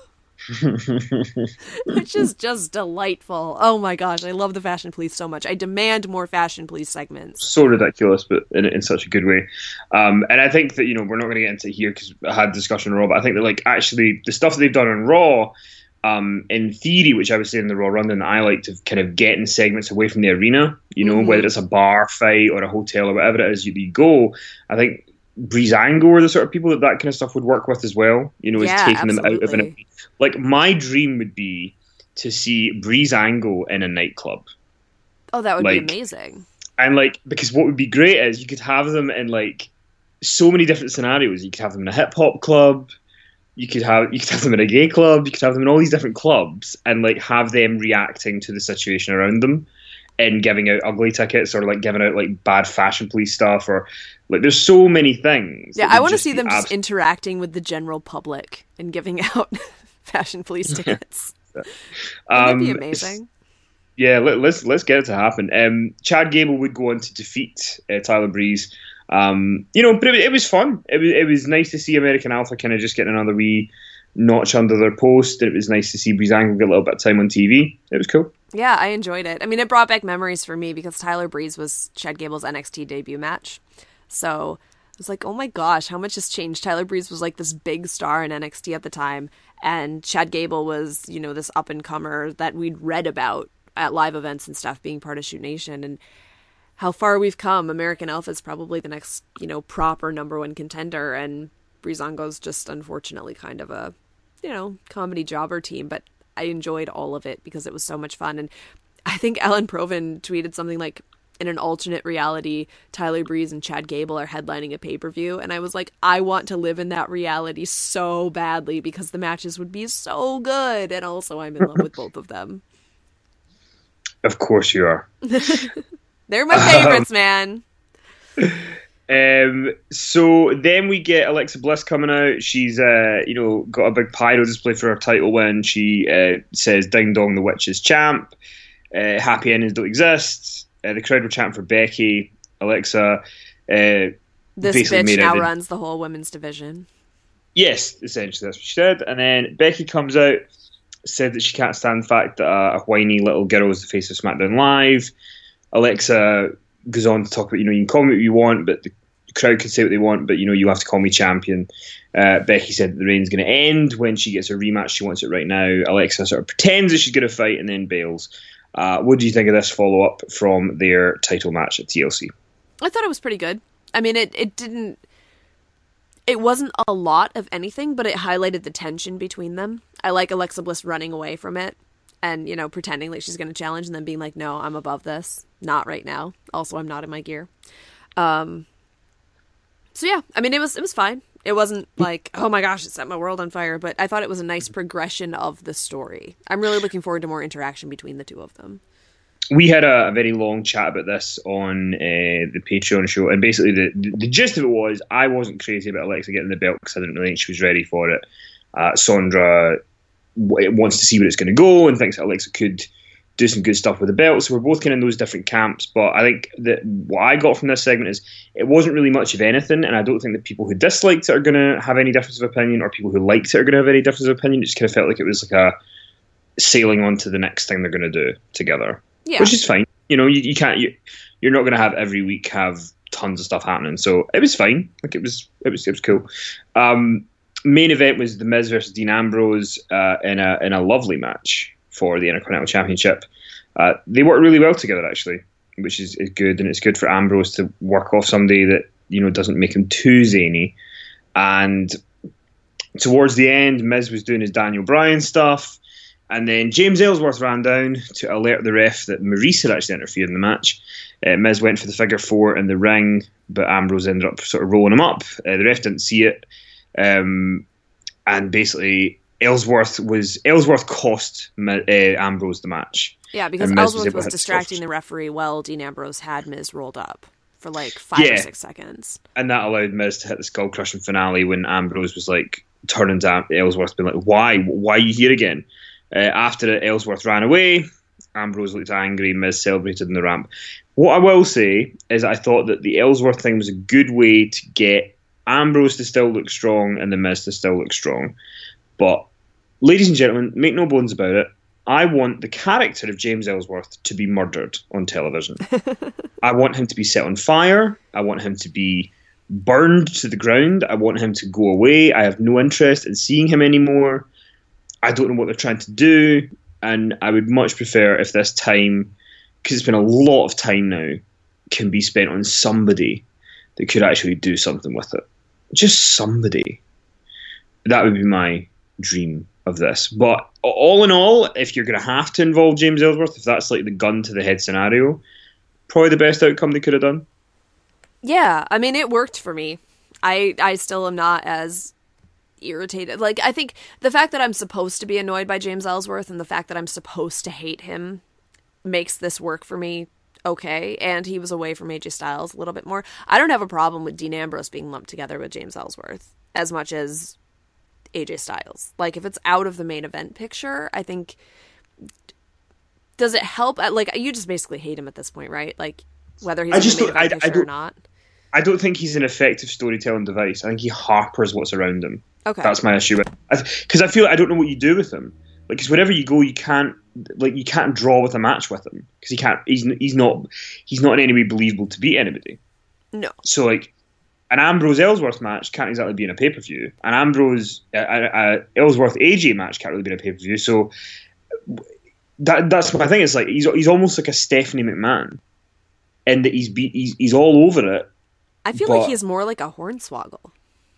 Speaker 2: Which is just delightful. Oh my gosh, I love the Fashion Police so much. I demand more Fashion Police segments.
Speaker 1: So ridiculous, but in, in such a good way. Um, and I think that, you know, we're not going to get into it here because I had a discussion on Raw, but I think that, like, actually the stuff that they've done on Raw, um, in theory, which I was saying in the Raw Rundown, I like to kind of get in segments away from the arena, you know, mm-hmm. whether it's a bar fight or a hotel or whatever it is you, you go. I think Breezango are the sort of people that that kind of stuff would work with as well, you know,
Speaker 2: yeah,
Speaker 1: is taking
Speaker 2: absolutely.
Speaker 1: them out of an... Like, my dream would be to see Breezango in a nightclub.
Speaker 2: Oh, that would
Speaker 1: like,
Speaker 2: be amazing.
Speaker 1: And, like, because what would be great is you could have them in, like, so many different scenarios. You could have them in a hip-hop club, you could have you could have them in a gay club, you could have them in all these different clubs, and, like, have them reacting to the situation around them and giving out ugly tickets or, like, giving out, like, bad Fashion Police stuff or... Like, there's so many things.
Speaker 2: Yeah, I want to see them
Speaker 1: abs-
Speaker 2: just interacting with the general public and giving out Fashion Police tickets. Wouldn't
Speaker 1: um,
Speaker 2: that be amazing?
Speaker 1: Yeah, let, let's let's get it to happen. Um, Chad Gable would go on to defeat uh, Tyler Breeze. Um, you know, but it, it was fun. It was it was nice to see American Alpha kind of just getting another wee notch under their post. It was nice to see Breezango get a little bit of time on T V. It was cool.
Speaker 2: Yeah, I enjoyed it. I mean, it brought back memories for me because Tyler Breeze was Chad Gable's N X T debut match. So I was like, oh my gosh, how much has changed? Tyler Breeze was like this big star in N X T at the time, and Chad Gable was, you know, this up-and-comer that we'd read about at live events and stuff being part of Shoot Nation, and how far we've come. American Alpha is probably the next, you know, proper number one contender, and Breezango's just unfortunately kind of a, you know, comedy jobber team, but I enjoyed all of it because it was so much fun. And I think Ellen Proven tweeted something like, in an alternate reality, Tyler Breeze and Chad Gable are headlining a pay-per-view. And I was like, I want to live in that reality so badly because the matches would be so good. And also I'm in love with both of them.
Speaker 1: Of course you are.
Speaker 2: They're my favorites, um, man.
Speaker 1: Um, so then we get Alexa Bliss coming out. She's, uh, you know, got a big pyro display for her title win. She uh, says, "Ding dong, the witch is champ. Uh, happy endings don't exist." Uh, the crowd were chanting for Becky. Alexa, uh,
Speaker 2: this bitch now
Speaker 1: the,
Speaker 2: runs the whole women's division.
Speaker 1: Yes, essentially that's what she said. And then Becky comes out, said that she can't stand the fact that uh, a whiny little girl is the face of SmackDown Live. Alexa goes on to talk about, you know, you can call me what you want, but the crowd can say what they want, but, you know, you have to call me champion. Uh, Becky said that the reign's going to end when she gets her rematch. She wants it right now. Alexa sort of pretends that she's going to fight and then bails. Uh, what do you think of this follow-up from their title match at T L C?
Speaker 2: I thought it was pretty good. I mean, it, it didn't... It wasn't a lot of anything, but it highlighted the tension between them. I like Alexa Bliss running away from it and, you know, pretending like she's going to challenge and then being like, no, I'm above this. Not right now. Also, I'm not in my gear. Um, so, yeah, I mean, it was it was fine. It wasn't like, oh my gosh, it set my world on fire, but I thought it was a nice progression of the story. I'm really looking forward to more interaction between the two of them.
Speaker 1: We had a, a very long chat about this on uh, the Patreon show, and basically the, the, the gist of it was I wasn't crazy about Alexa getting the belt because I didn't really think she was ready for it. Uh, Sandra w- wants to see where it's going to go and thinks that Alexa could do some good stuff with the belt, so we're both kind of in those different camps. But I think that what I got from this segment is it wasn't really much of anything, and I don't think that people who disliked it are going to have any difference of opinion, or people who liked it are going to have any difference of opinion. It just kind of felt like it was like a sailing on to the next thing they're going to do together. Yeah. Which is fine. You know, you, you can't. You, you're not going to have every week have tons of stuff happening. So it was fine. Like it was. It was. It was cool. Um, main event was the Miz versus Dean Ambrose uh, in a in a lovely match for the Intercontinental Championship. Uh, they worked really well together, actually, which is, is good, and it's good for Ambrose to work off somebody that, you know, doesn't make him too zany. And towards the end, Miz was doing his Daniel Bryan stuff. And then James Ellsworth ran down to alert the ref that Maurice had actually interfered in the match. Uh, Miz went for the figure four in the ring, but Ambrose ended up sort of rolling him up. Uh, the ref didn't see it. Um, and basically, Ellsworth was Ellsworth cost uh, Ambrose the match.
Speaker 2: Yeah, because Ellsworth was, was distracting the referee while Dean Ambrose had Miz rolled up for like five yeah. or six seconds.
Speaker 1: And that allowed Miz to hit the skull-crushing finale when Ambrose was like turning to Ellsworth, being like, why? Why are you here again? Uh, after Ellsworth ran away, Ambrose looked angry, Miz celebrated in the ramp. What I will say is I thought that the Ellsworth thing was a good way to get Ambrose to still look strong and the Miz to still look strong. But, ladies and gentlemen, make no bones about it, I want the character of James Ellsworth to be murdered on television. I want him to be set on fire. I want him to be burned to the ground. I want him to go away. I have no interest in seeing him anymore. I don't know what they're trying to do, and I would much prefer if this time, because it's been a lot of time now, can be spent on somebody that could actually do something with it. Just somebody. That would be my dream of this. But all in all, if you're going to have to involve James Ellsworth, if that's like the gun to the head scenario, probably the best outcome they could have done.
Speaker 2: Yeah, I mean, it worked for me. I, I still am not as irritated. Like, I think the fact that I'm supposed to be annoyed by James Ellsworth and the fact that I'm supposed to hate him makes this work for me okay. And he was away from A J Styles a little bit more. I don't have a problem with Dean Ambrose being lumped together with James Ellsworth as much as A J Styles. Like, if it's out of the main event picture, I think, does it help? Like, you just basically hate him at this point, right? Like, whether he's I in the main event I, picture I or not.
Speaker 1: I don't think he's an effective storytelling device. I think he harpers what's around him.
Speaker 2: Okay.
Speaker 1: That's my issue with, because I, I feel like I don't know what you do with him. Like, because wherever you go, you can't like you can't draw with a match with him because he can't. He's he's not he's not in any way believable to beat anybody.
Speaker 2: No.
Speaker 1: So like, an Ambrose Ellsworth match can't exactly be in a pay per view. An Ambrose uh, uh, Ellsworth A J match can't really be in a pay per view. So that that's my thing. It's like he's he's almost like a Stephanie McMahon, in that he's be, he's he's all over it.
Speaker 2: I feel
Speaker 1: but,
Speaker 2: like he's more like a Hornswoggle.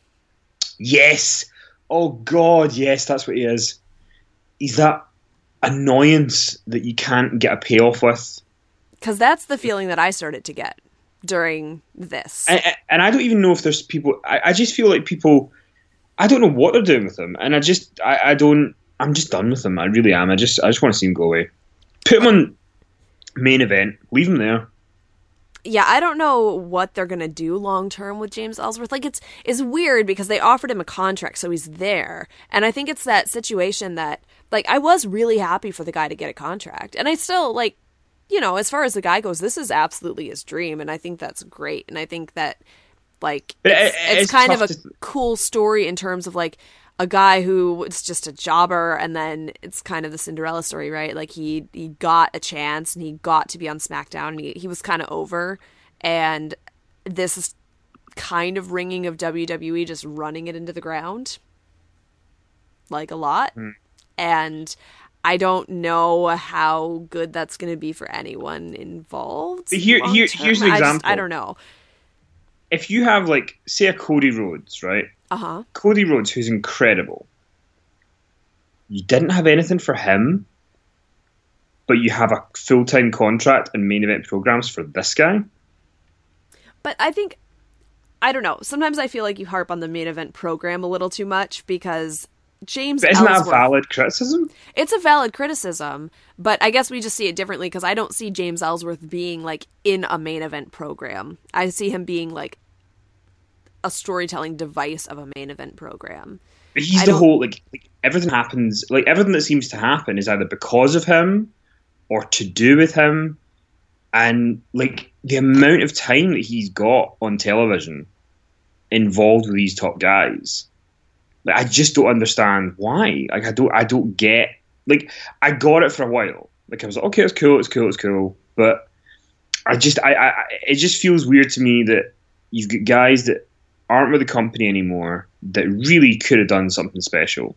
Speaker 1: Yes. Oh God, yes, that's what he is. He's that annoyance that you can't get a payoff with.
Speaker 2: Because that's the feeling that I started to get during this.
Speaker 1: And, and I don't even know if there's people. I, I just feel like people. I don't know what they're doing with him, and I just, I, I don't. I'm just done with him. I really am. I just, I just want to see him go away. Put him on main event. Leave him there.
Speaker 2: Yeah, I don't know what they're gonna do long term with James Ellsworth. Like, it's it's weird because they offered him a contract, so he's there, and I think it's that situation that, like, I was really happy for the guy to get a contract, and I still, like, you know, as far as the guy goes, this is absolutely his dream, and I think that's great, and I think that, like, it's,
Speaker 1: it,
Speaker 2: it's,
Speaker 1: it's
Speaker 2: kind of a
Speaker 1: to...
Speaker 2: cool story in terms of, like, a guy who was just a jobber, and then it's kind of the Cinderella story, right? Like, he he got a chance, and he got to be on SmackDown, and he, he was kind of over, and this is kind of ringing of W W E just running it into the ground, like, a lot, mm. and I don't know how good that's going to be for anyone involved.
Speaker 1: Here, here, here's an example.
Speaker 2: I, just, I don't know.
Speaker 1: If you have, like, say a Cody Rhodes, right?
Speaker 2: Uh-huh.
Speaker 1: Cody Rhodes, who's incredible. You didn't have anything for him, but you have a full-time contract and main event programs for this guy.
Speaker 2: But I think, I don't know, sometimes I feel like you harp on the main event program a little too much because James
Speaker 1: But isn't
Speaker 2: Ellsworth,
Speaker 1: that a valid criticism?
Speaker 2: It's a valid criticism, but I guess we just see it differently because I don't see James Ellsworth being, like, in a main event program. I see him being, like, a storytelling device of a main event program.
Speaker 1: But he's
Speaker 2: I
Speaker 1: the
Speaker 2: don't...
Speaker 1: whole, like, like, everything happens, like, everything that seems to happen is either because of him or to do with him. And, like, the amount of time that he's got on television involved with these top guys, like, I just don't understand why. Like, I don't, I don't get, like, I got it for a while. Like, I was like, okay, it's cool, it's cool, it's cool. But I just, I, I, it just feels weird to me that you've got guys that aren't with the company anymore that really could have done something special.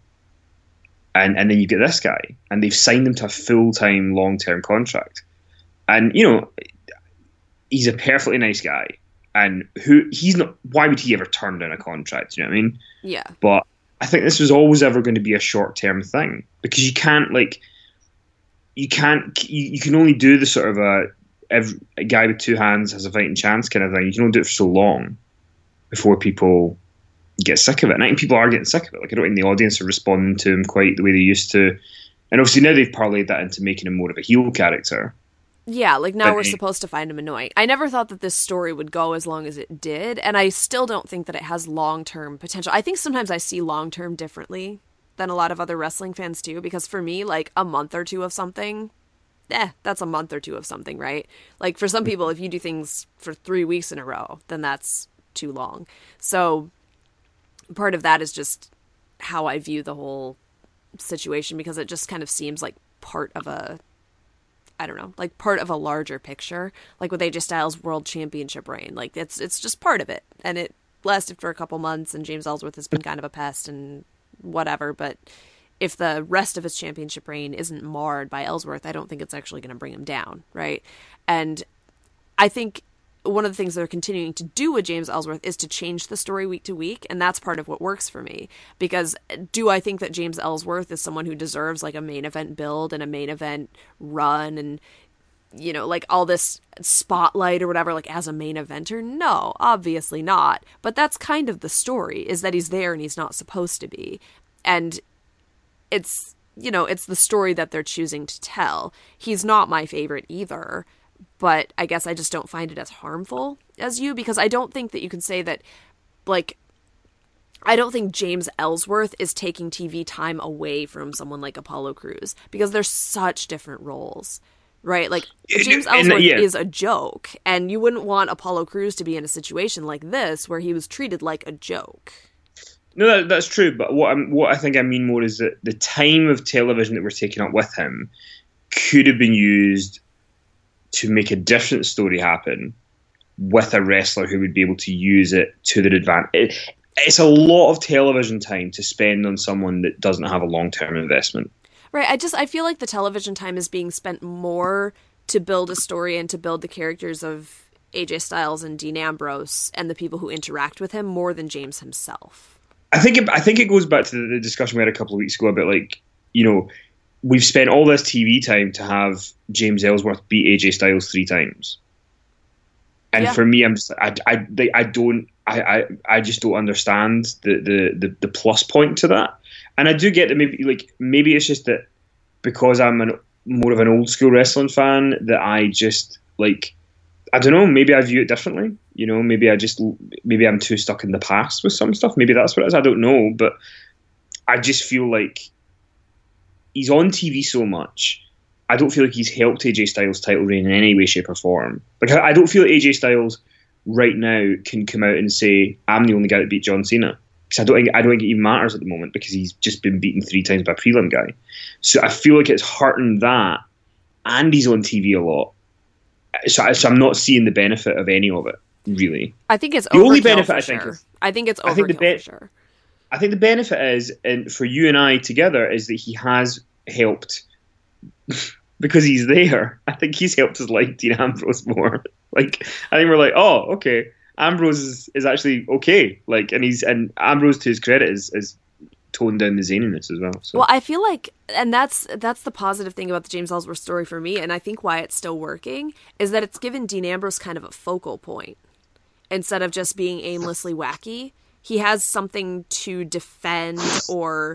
Speaker 1: And and then you get this guy, and they've signed him to a full-time, long-term contract. And, you know, he's a perfectly nice guy. And who he's not, why would he ever turn down a contract? You know what I mean?
Speaker 2: Yeah.
Speaker 1: But I think this was always ever going to be a short-term thing, because you can't, like, you can't, you, you can only do the sort of a, every, a guy with two hands has a fighting chance kind of thing. You can only do it for so long before people get sick of it. And I think people are getting sick of it. Like, I don't think the audience are responding to him quite the way they used to. And obviously now they've parlayed that into making him more of a heel character.
Speaker 2: Yeah, like, now
Speaker 1: but
Speaker 2: we're
Speaker 1: he,
Speaker 2: supposed to find him annoying. I never thought that this story would go as long as it did, and I still don't think that it has long-term potential. I think sometimes I see long-term differently than a lot of other wrestling fans too, because for me, like, a month or two of something, eh, that's a month or two of something, right? Like, for some people, if you do things for three weeks in a row, then that's too long. So part of that is just how I view the whole situation, because it just kind of seems like part of a, I don't know, like part of a larger picture, like with A J Styles' world championship reign. Like, it's it's just part of it, and it lasted for a couple months, and James Ellsworth has been kind of a pest and whatever, but if the rest of his championship reign isn't marred by Ellsworth, I don't think it's actually going to bring him down, right? And I think one of the things they're continuing to do with James Ellsworth is to change the story week to week, and that's part of what works for me. Because do I think that James Ellsworth is someone who deserves, like, a main event build and a main event run and, you know, like, all this spotlight or whatever, like, as a main eventer? No, obviously not. But that's kind of the story, is that he's there and he's not supposed to be. And it's, you know, it's the story that they're choosing to tell. He's not my favorite either, but I guess I just don't find it as harmful as you, because I don't think that you can say that, like, I don't think James Ellsworth is taking T V time away from someone like Apollo Crews, because they're such different roles. right? Like,
Speaker 1: And-
Speaker 2: James
Speaker 1: and,
Speaker 2: Ellsworth
Speaker 1: yeah.
Speaker 2: is a joke, and you wouldn't want Apollo Crews to be in a situation like this where he was treated like a joke.
Speaker 1: No, that, that's true. But what I'm, what I think I mean more is that the time of television that we're taking up with him could have been used to make a different story happen with a wrestler who would be able to use it to their advantage. It, it's a lot of television time to spend on someone that doesn't have a long-term investment.
Speaker 2: Right. I just I feel like the television time is being spent more to build a story and to build the characters of A J Styles and Dean Ambrose and the people who interact with him more than James himself.
Speaker 1: I think it, I think it goes back to the, the discussion we had a couple of weeks ago about, like, you know, we've spent all this T V time to have James Ellsworth beat A J Styles three times, and
Speaker 2: Yeah.
Speaker 1: for me, I'm just I I they- I don't I, I I just don't understand the, the the the plus point to that. And I do get that maybe like maybe it's just that because I'm an, more of an old school wrestling fan that I just like I don't know, maybe I view it differently. You know, maybe I just maybe I'm too stuck in the past with some stuff. Maybe that's what it is. I don't know, but I just feel like he's on T V so much. I don't feel like he's helped A J Styles' title reign in any way, shape, or form. Like I I don't feel like A J Styles right now can come out and say I'm the only guy that beat John Cena, because I don't think I don't think it even matters at the moment because he's just been beaten three times by a prelim guy. So I feel like it's hurting that, and he's on T V a lot. So, I, so I'm not seeing the benefit of any of it, really.
Speaker 2: I think it's
Speaker 1: The only
Speaker 2: overkill
Speaker 1: benefit
Speaker 2: for
Speaker 1: I think
Speaker 2: sure.
Speaker 1: is-
Speaker 2: I think it's
Speaker 1: I think the
Speaker 2: overkill
Speaker 1: be-
Speaker 2: for sure.
Speaker 1: I think the benefit is, and for you and I together, is that he has helped because he's there. I think he's helped us like Dean Ambrose more. Like I think we're like, oh, okay, Ambrose is, is actually okay. Like, and he's and Ambrose, to his credit, is is toned down the zaniness as well. So.
Speaker 2: Well, I feel like, and that's that's the positive thing about the James Ellsworth story for me, and I think why it's still working, is that it's given Dean Ambrose kind of a focal point. Instead of just being aimlessly wacky, he has something to defend, or,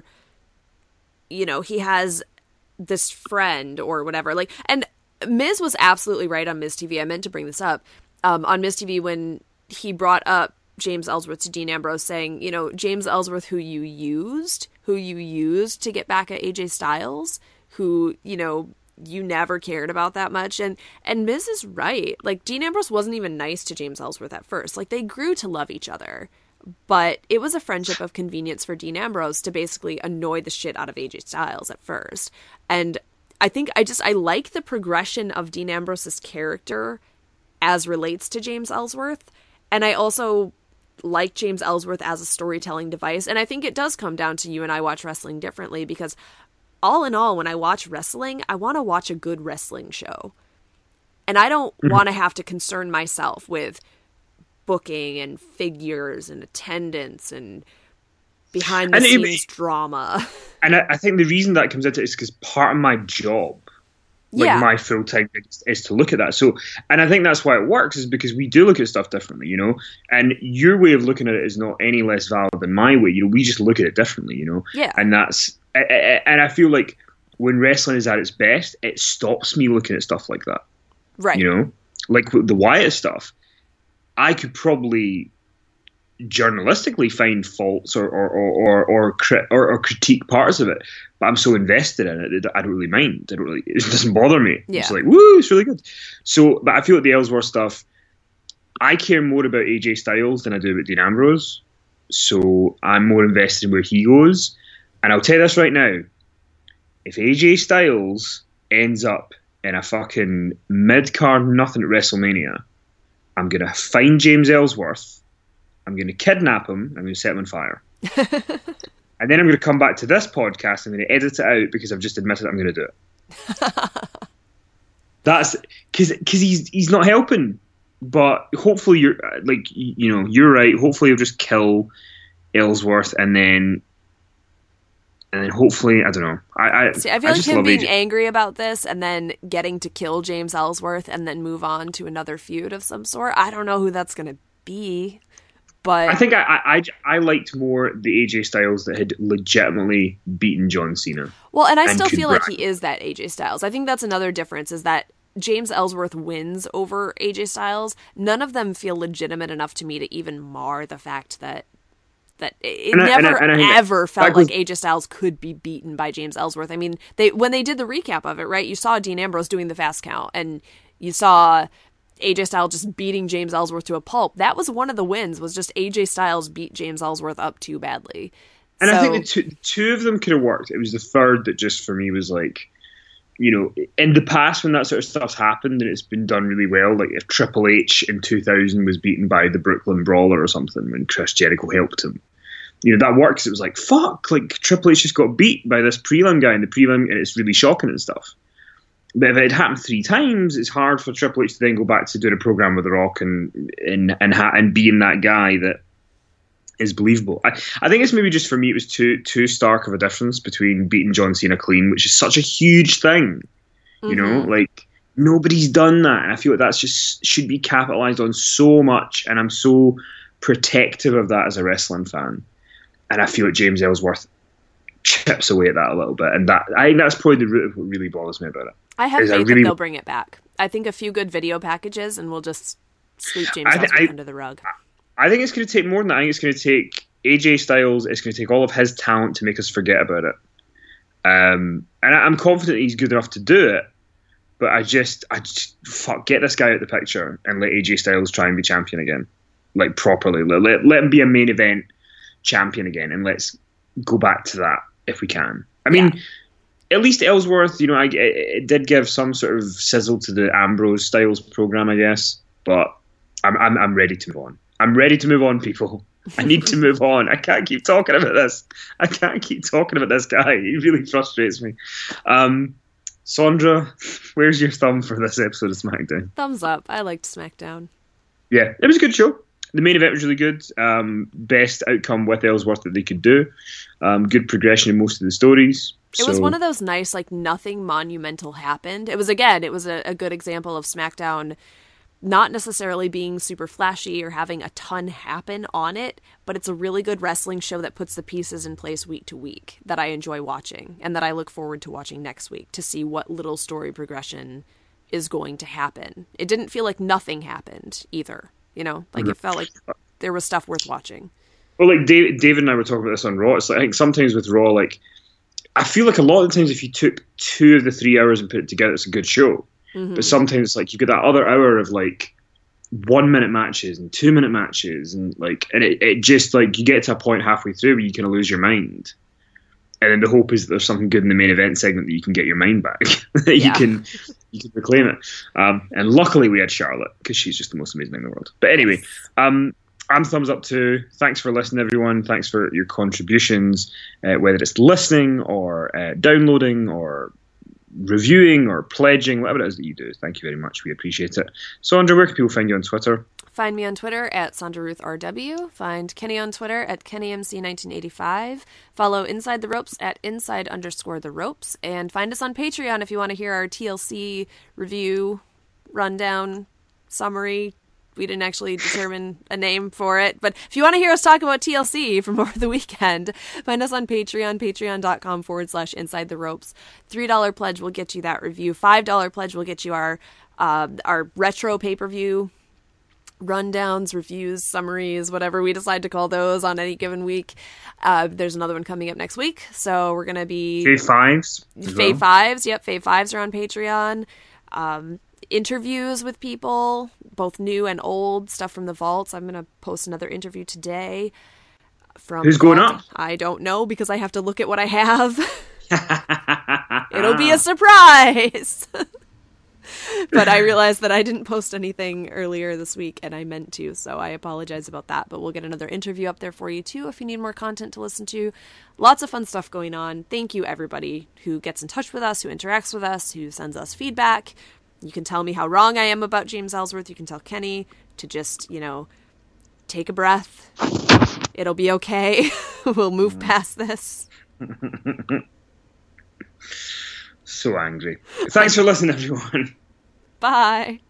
Speaker 2: you know, he has this friend or whatever. Like, and Miz was absolutely right on Miz T V. I meant to bring this up. Um, on Miz T V when he brought up James Ellsworth to Dean Ambrose saying, you know, James Ellsworth, who you used, who you used to get back at A J Styles, who, you know, you never cared about that much. And, and Miz is right. Like, Dean Ambrose wasn't even nice to James Ellsworth at first. Like, they grew to love each other. But it was a friendship of convenience for Dean Ambrose to basically annoy the shit out of A J Styles at first. And I think I just, I like the progression of Dean Ambrose's character as relates to James Ellsworth. And I also like James Ellsworth as a storytelling device. And I think it does come down to you and I watch wrestling differently, because all in all, when I watch wrestling, I want to watch a good wrestling show. And I don't mm-hmm. want to have to concern myself with booking and figures and attendance and behind the and scenes it, drama.
Speaker 1: And I, I think the reason that comes into it is because part of my job, like yeah. my full time, is, is to look at that. So, and I think that's why it works, is because we do look at stuff differently, you know. And your way of looking at it is not any less valid than my way. You know, we just look at it differently, you know.
Speaker 2: Yeah.
Speaker 1: And that's, and I feel like when wrestling is at its best, it stops me looking at stuff like that.
Speaker 2: Right.
Speaker 1: You know, like the Wyatt stuff. I could probably journalistically find faults or or or or, or, or, or critique parts of it, but I'm so invested in it that I don't really mind. I don't really, it doesn't bother me.
Speaker 2: Yeah.
Speaker 1: It's like, woo, it's really good. So, but I feel like the Ellsworth stuff, I care more about A J Styles than I do about Dean Ambrose. So I'm more invested in where he goes. And I'll tell you this right now: if A J Styles ends up in a fucking mid-card nothing at WrestleMania, I'm going to find James Ellsworth, I'm going to kidnap him, I'm going to set him on fire. And then I'm going to come back to this podcast, I'm going to edit it out because I've just admitted I'm going to do it. That's because because he's he's not helping. But hopefully you're like you know you're right. Hopefully he'll just kill Ellsworth, and then and then hopefully I don't know. I I,
Speaker 2: See, I feel
Speaker 1: I
Speaker 2: like
Speaker 1: just
Speaker 2: him
Speaker 1: love
Speaker 2: being
Speaker 1: A J.
Speaker 2: angry about this and then getting to kill James Ellsworth and then move on to another feud of some sort. I don't know who that's going to be, but
Speaker 1: I think I, I I liked more the A J Styles that had legitimately beaten John Cena.
Speaker 2: Well, and I
Speaker 1: and
Speaker 2: still
Speaker 1: could
Speaker 2: feel like
Speaker 1: brag.
Speaker 2: he is that A J Styles. I think that's another difference, is that James Ellsworth wins over A J Styles. None of them feel legitimate enough to me to even mar the fact that That it
Speaker 1: And I- and I-
Speaker 2: never
Speaker 1: and I think that-
Speaker 2: ever felt
Speaker 1: that goes-
Speaker 2: like A J Styles could be beaten by James Ellsworth. I mean, they when they did the recap of it, right? You saw Dean Ambrose doing the fast count, and you saw A J Styles just beating James Ellsworth to a pulp. That was one of the wins. Was just A J Styles beat James Ellsworth up too badly.
Speaker 1: And
Speaker 2: so,
Speaker 1: I think the two, the two of them could have worked. It was the third that just for me was like, you know, in the past when that sort of stuff's happened and it's been done really well, like if Triple H in two thousand was beaten by the Brooklyn Brawler or something when Chris Jericho helped him, you know, that works. It was like, fuck, like Triple H just got beat by this prelim guy in the prelim and it's really shocking and stuff. But if it had happened three times, it's hard for Triple H to then go back to doing a program with The Rock and and and, ha- and being that guy that is believable. I, I think it's maybe just for me, it was too too stark of a difference between beating John Cena clean, which is such a huge thing. You
Speaker 2: mm-hmm.
Speaker 1: know, like nobody's done that. And I feel like that's just should be capitalized on so much. And I'm so protective of that as a wrestling fan. And I feel like James Ellsworth chips away at that a little bit. And that I think that's probably the root of what really bothers me about it.
Speaker 2: I have
Speaker 1: Is
Speaker 2: faith
Speaker 1: I really-
Speaker 2: that they'll bring it back. I think a few good video packages, and we'll just sweep James
Speaker 1: I thi-
Speaker 2: Ellsworth
Speaker 1: I-
Speaker 2: under the rug.
Speaker 1: I think it's going to take more than that. I think it's going to take A J Styles. It's going to take all of his talent to make us forget about it. Um, and I, I'm confident he's good enough to do it. But I just, I just, fuck, get this guy out the picture and let A J Styles try and be champion again, like properly. Let let, let him be a main event champion again, and let's go back to that if we can. I mean,
Speaker 2: Yeah.
Speaker 1: at least Ellsworth, you know, I, it, it did give some sort of sizzle to the Ambrose Styles program, I guess. But I'm, I'm, I'm ready to move on. I'm ready to move on, people. I need to move on. I can't keep talking about this. I can't keep talking about this guy. He really frustrates me. Um, Sandra, where's your thumb for this episode of SmackDown?
Speaker 2: Thumbs up. I liked SmackDown.
Speaker 1: Yeah, it was a good show. The main event was really good. Um, best outcome with Ellsworth that they could do. Um, good progression in most of the stories.
Speaker 2: It
Speaker 1: So,
Speaker 2: was one of those nice, like, nothing monumental happened. It was, again, it was a, a good example of SmackDown not necessarily being super flashy or having a ton happen on it, but it's a really good wrestling show that puts the pieces in place week to week that I enjoy watching and that I look forward to watching next week to see what little story progression is going to happen. It didn't feel like nothing happened either, you know? Like, it felt like there was stuff worth watching.
Speaker 1: Well, like David, David and I were talking about this on Raw. It's like, I think sometimes with Raw, like, I feel like a lot of the times if you took two of the three hours and put it together, it's a good show.
Speaker 2: Mm-hmm.
Speaker 1: But sometimes it's like you get that other hour of like one minute matches and two minute matches and like and it, it just like you get to a point halfway through where you kind of lose your mind. And then the hope is that there's something good in the main event segment that you can get your mind back. that
Speaker 2: Yeah.
Speaker 1: you can you can reclaim it. Um, and luckily we had Charlotte because she's just the most amazing thing in the world. But anyway, um, I'm thumbs up too. Thanks for listening, everyone. Thanks for your contributions, uh, whether it's listening or uh, downloading or reviewing or pledging, whatever it is that you do. Thank you very much. We appreciate it. Sandra, where can people find you on Twitter?
Speaker 2: Find me on Twitter at Sandra Ruth R W. Find Kenny on Twitter at Kenny M C nineteen eighty-five. Follow Inside the Ropes at inside underscore the ropes. And find us on Patreon if you want to hear our T L C review, rundown, summary. We didn't actually determine a name for it. But if you want to hear us talk about T L C from over the weekend, find us on Patreon, patreon.com forward slash inside the ropes. three dollars pledge will get you that review. five dollars pledge will get you our uh, our retro pay-per-view rundowns, reviews, summaries, whatever we decide to call those on any given week. Uh, there's another one coming up next week. So we're going to be...
Speaker 1: Fave Fives. as
Speaker 2: Fave
Speaker 1: well.
Speaker 2: Fives. Yep, Fave Fives are on Patreon. Um, interviews with people, both new and old, stuff from the vaults. I'm going to post another interview today. From
Speaker 1: Who's going
Speaker 2: Vault.
Speaker 1: up?
Speaker 2: I don't know because I have to look at what I have. It'll be a surprise. But I realized that I didn't post anything earlier this week, and I meant to, so I apologize about that. But we'll get another interview up there for you, too, if you need more content to listen to. Lots of fun stuff going on. Thank you, everybody who gets in touch with us, who interacts with us, who sends us feedback. You can tell me how wrong I am about James Ellsworth. You can tell Kenny to just, you know, take a breath. It'll be okay. We'll move past this.
Speaker 1: So angry. Thanks for listening, everyone.
Speaker 2: Bye.